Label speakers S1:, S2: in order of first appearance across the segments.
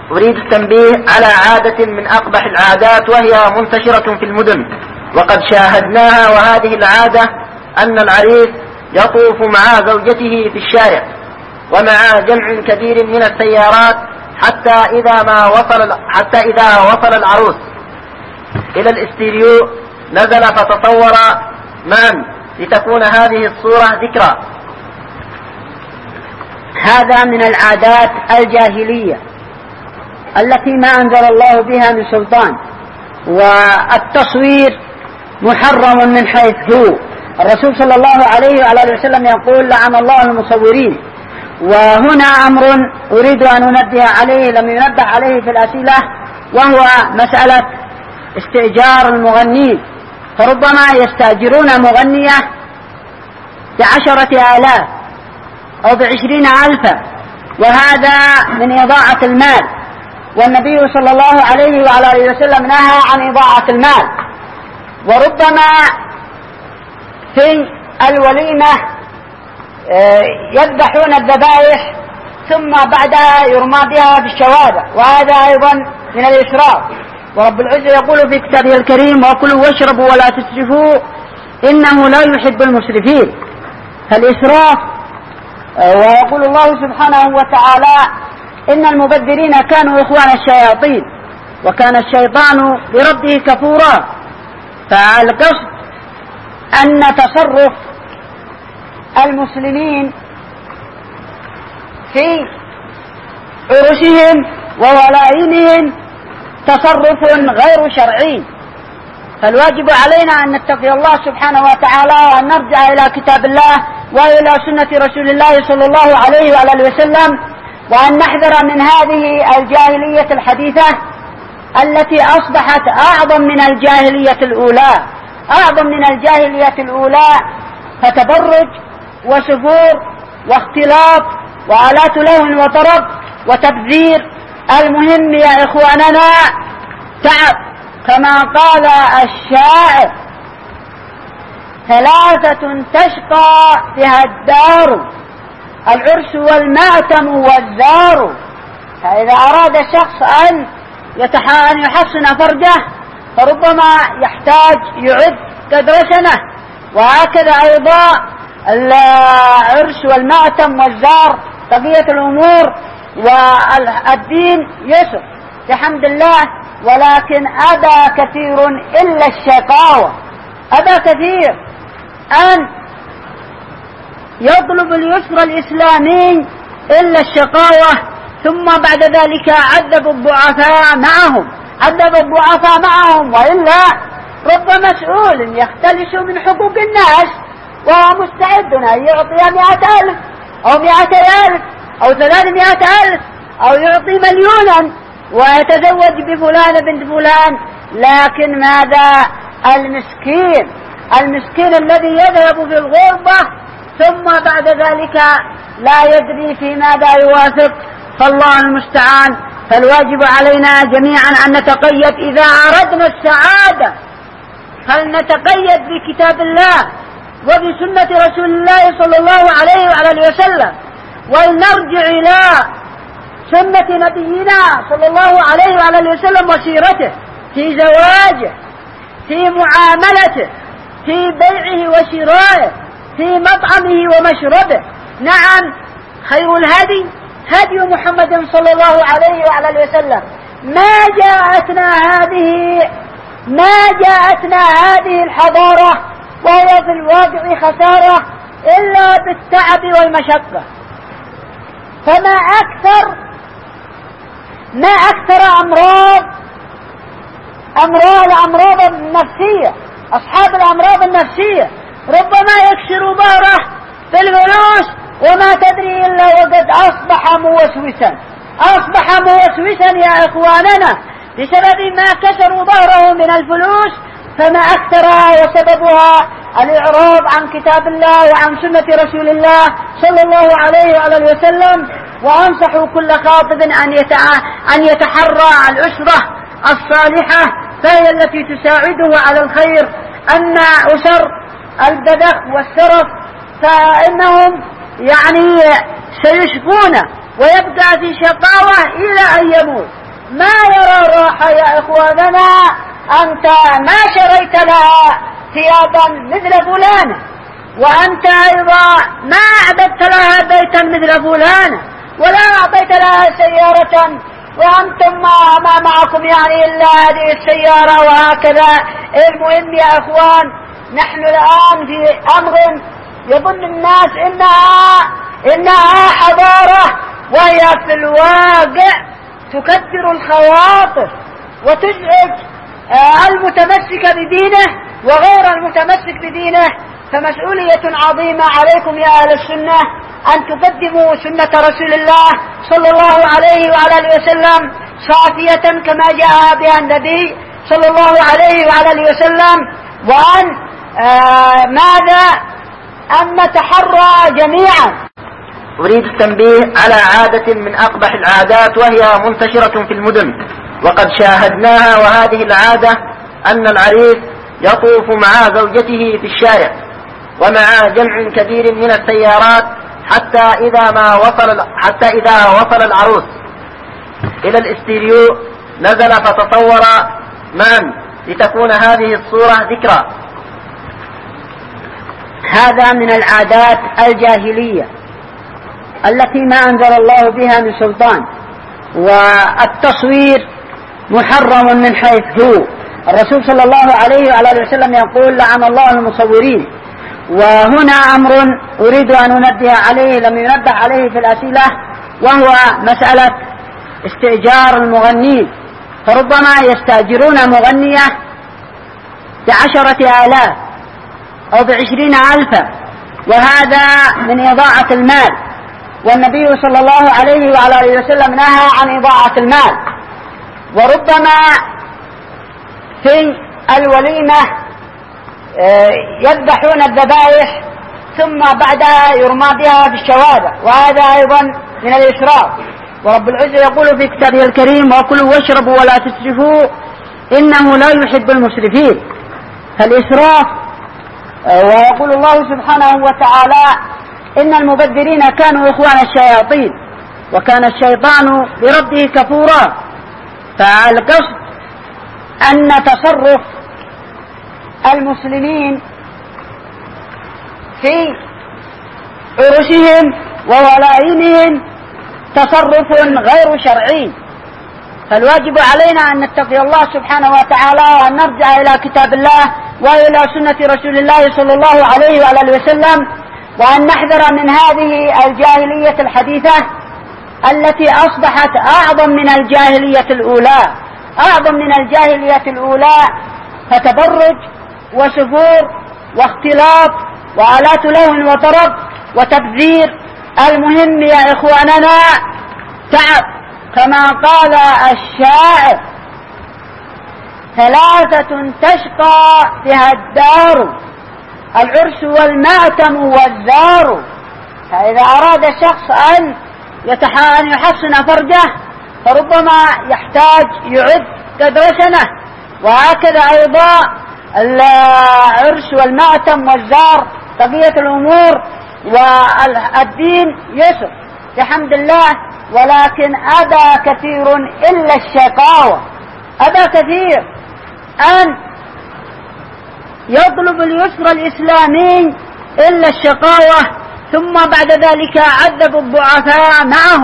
S1: أريد التنبيه على عادة من أقبح العادات وهي منتشرة في المدن وقد شاهدناها، وهذه العادة أن العريس يطوف مع زوجته في الشارع ومع جمع كبير من السيارات حتى إذا وصل العروس إلى الاستديو نزل فتصور معا لتكون هذه الصورة ذكرى.
S2: هذا من العادات الجاهلية التي ما أنزل الله بها من سلطان، والتصوير محرم من حيث هو. الرسول صلى الله عليه وعلى وسلم يقول: لعن الله المصورين. وهنا أمر أريد أن أنبه عليه لم ينبه عليه في الأسئلة، وهو مسألة استئجار المغنين. فربما يستأجرون مغنية ب10,000 أو ب20,000، وهذا من إضاعة المال، والنبي صلى الله عليه وعلى وسلم نهى عن إضاعة المال. وربما في الوليمة يذبحون الذبائح ثم بعدها يرمى بها في الشوارع، وهذا أيضا من الإسراف. ورب العزة يقول في كتابه الكريم: وكلوا واشربوا ولا تسرفوا إنه لا يحب المسرفين. فالإسراف، ويقول الله سبحانه وتعالى: إن المبذرين كانوا إخوان الشياطين وكان الشيطان بربه كفورا. فالقصد أن تصرف المسلمين في عرسهم وولائمهم تصرف غير شرعي، فالواجب علينا أن نتقي الله سبحانه وتعالى وأن نرجع إلى كتاب الله وإلى سنة رسول الله صلى الله عليه وعلى وسلم، وأن نحذر من هذه الجاهلية الحديثة التي أصبحت أعظم من الجاهلية الأولى، فتبرج وسفور واختلاط وآلات لهو وطرب وتبذير. المهم يا إخواننا تعب، كما قال الشاعر: 3 تشقى بها الدار، العرس والمأتم والزار. فإذا أراد الشخص أن يحصن فرجه فربما يحتاج يعد قدر سنة. وهكذا أيضا العرس والمأتم والزار بقية الأمور. والدين يسر بحمد الله، ولكن أبى كثير إلا الشقاوة. أبى كثير أن يطلب اليسر الإسلامي إلا الشقاوة، ثم بعد ذلك عذب الضعفاء معهم. وإلا رب مسؤول يختلس من حقوق الناس وهو مستعد أن يعطي 100,000 أو 200,000 أو 300,000 أو يعطي 1,000,000 ويتزوج بفلان بنت فلان. لكن ماذا؟ المسكين الذي يذهب في الغربة ثم بعد ذلك لا يدري في ماذا يوافق، فالله المستعان. فالواجب علينا جميعا أن نتقيد إذا أردنا السعادة، فلنتقيد بكتاب الله وبسنة رسول الله صلى الله عليه وعلى وسلم، ولنرجع إلى سنة نبينا صلى الله عليه وعلى وسلم وسيرته في زواجه، في معاملته، في بيعه وشرائه، في مطعمه ومشربه. نعم، خير الهدي هدي محمد صلى الله عليه وعلى وسلم. ما جاءتنا هذه الحضارة وهي في الواقع خسارة إلا بالتعب والمشقة. فما أكثر أمراض النفسية. أصحاب الأمراض النفسية ربما يكسر ظهره بالفلوس وما تدري إلا وقد أصبح موسوسا يا إخواننا بسبب ما كسروا ظهره من الفلوس. فما أكثرها وسببها الإعراض عن كتاب الله وعن سنة رسول الله صلى الله عليه وعلى وسلم. وأنصح كل خاطب أن يتحرى الأسرة الصالحة، فهي التي تساعده على الخير. أما أسر البذخ والسرف فإنهم سيشقون ويبقى في شقاوة إلى أن يموت. ما يرى الراحة يا إخواننا. أنت ما شريت لها ثيابا مثل فلانة، وأنت أيضا ما أعددت لها بيتا مثل فلانة، ولا أعطيت لها سيارة، وأنتم ما معكم يعني إلا هذه السيارة وهكذا. المهم يا إخوان، نحن الآن في أمر يظن الناس إنها حضارة، وهي في الواقع تكدر الخواطر وتزعج المتمسك بدينه وغير المتمسك بدينه. فمسؤولية عظيمة عليكم يا أهل السنة أن تقدموا سنة رسول الله صلى الله عليه وعلى آله وسلم صافية كما جاء بها النبي صلى الله عليه وعلى آله وسلم، وأن أن نتحرى جميعا.
S1: أريد التنبيه على عادة من أقبح العادات وهي منتشرة في المدن وقد شاهدناها، وهذه العادة أن العريس يطوف مع زوجته في الشارع ومع جمع كبير من السيارات حتى إذا وصل العروس إلى الاستديو نزل فتصور معا لتكون هذه الصورة ذكرى.
S2: هذا من العادات الجاهلية التي ما أنزل الله بها من سلطان، والتصوير محرم من حيث هو. الرسول صلى الله عليه وعلى آله وسلم يقول: لعن الله المصورين. وهنا أمر أريد أن أنبه عليه لم ينبه عليه في الأسئلة، وهو مسألة استئجار المغنين. فربما يستأجرون مغنية ب10,000 أو ب20,000، وهذا من إضاعة المال، والنبي صلى الله عليه وعلى آله وسلم نهى عن إضاعة المال. وربما في الوليمة يذبحون الذبائح ثم بعدها يرمى بها في الشوارع، وهذا أيضا من الإسراف. ورب العزة يقول في كتابه الكريم: وكلوا واشربوا ولا تسرفوا إنه لا يحب المسرفين. فالإسراف، ويقول الله سبحانه وتعالى: إن المبذرين كانوا إخوان الشياطين وكان الشيطان لربه كفورا. فالقصد أن تصرف المسلمين في عرسهم وولائمهم تصرف غير شرعي. فالواجب علينا أن نتقي الله سبحانه وتعالى، وأن نرجع إلى كتاب الله وإلى سنة رسول الله صلى الله عليه وعلى آله وسلم، وأن نحذر من هذه الجاهلية الحديثة التي أصبحت أعظم من الجاهلية الأولى، فتبرج وسفور واختلاط وآلات لهو وطرب وتبذير. المهم يا إخواننا تعب، كما قال الشاعر: 3 تشقى بها الدار، العرس والمأتم والزار. فإذا أراد الشخص أن يحسن فرجه فربما يحتاج يعد قدر سنة. وهكذا أيضا العرس والمأتم والزار بقية الأمور. والدين يسر بحمد الله، ولكن أبى كثير إلا الشقاوة. أبى كثير أن يطلب اليسر الإسلامي إلا الشقاوة، ثم بعد ذلك عذب الضعفاء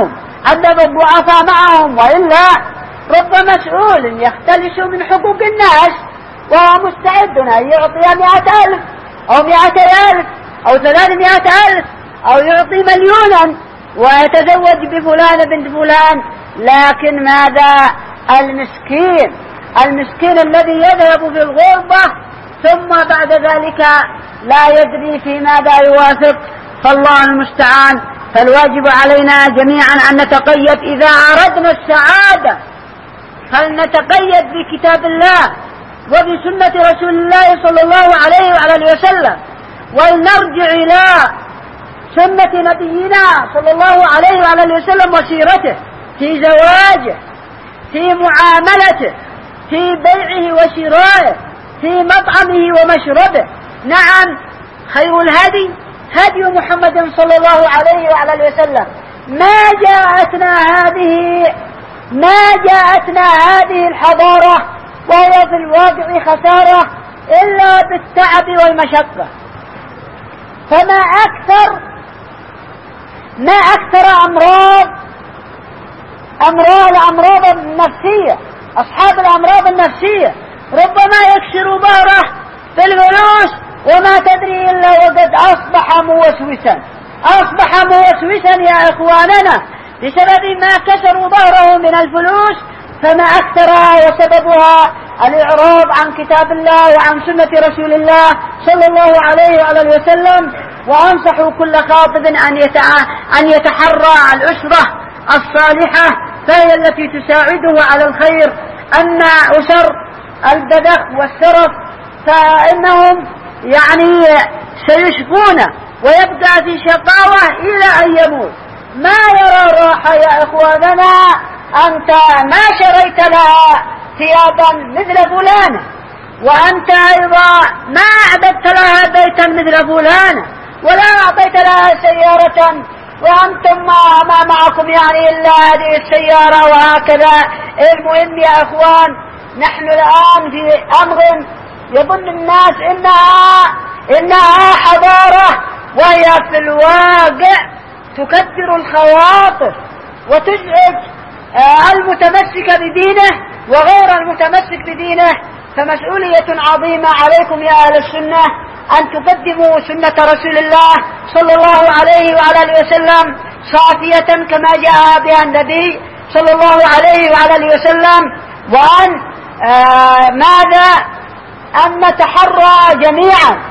S2: معهم. وإلا رب مسؤول يختلس من حقوق الناس وهو مستعد أن يعطي 100,000 أو 100,000 أو 300,000 أو يعطي 1,000,000 ويتزوج بفلان بنت فلان. لكن ماذا؟ المسكين الذي يذهب في الغربة ثم بعد ذلك لا يدري في ماذا يوافق، فالله المستعان. فالواجب علينا جميعا أن نتقيد إذا أردنا السعادة، فلنتقيد بكتاب الله وبسنة رسول الله صلى الله عليه وعلى آله وسلم، ولنرجع إلى سنة نبينا صلى الله عليه وعلى آله وسلم وسيرته في زواجه، في معاملته، في بيعه وشرائه، في مطعمه ومشربه. نعم، خير الهدي هدي محمد صلى الله عليه وعلى آله وسلم. ما جاءتنا هذه ما جاءتنا هذه الحضارة وهي في الواقع خسارة إلا بالتعب والمشقة. فما أكثر الأمراض النفسية. أصحاب الأمراض النفسية ربما يكسر ظهره في الفلوس وما تدري إلا وقد أصبح موسوسا يا إخواننا بسبب ما كسروا ظهره من الفلوس. فما أكثرها وسببها الإعراض عن كتاب الله وعن سنة رسول الله صلى الله عليه وعلى وسلم. وأنصح كل خاطب أن يتحرى الأسرة الصالحة فهي التي تساعده على الخير. أن أسر البذخ والسرف فإنهم يعني سيشقون ويبقى في شقاوة إلى أن يموت. ما يرى راحة يا إخواننا أنت ما شريت لها ثيابا مثل فلانة، وأنت أيضا ما أعددت لها بيتا مثل فلانة، ولا أعطيت لها سيارة، وأنتم ما معكم يعني إلا هذه السيارة وهكذا. المهم يا إخوان نحن الآن في أمر يظن الناس إنها حضارة، وهي في الواقع تكدر الخواطر وتزعج المتمسك بدينه وغير المتمسك بدينه. فمسؤولية عظيمة عليكم يا أهل السنة أن تقدموا سنة رسول الله صلى الله عليه وعلى اله وسلم صافية كما جاء بها النبي صلى الله عليه وعلى اله وسلم. وأن أن نتحرى جميعا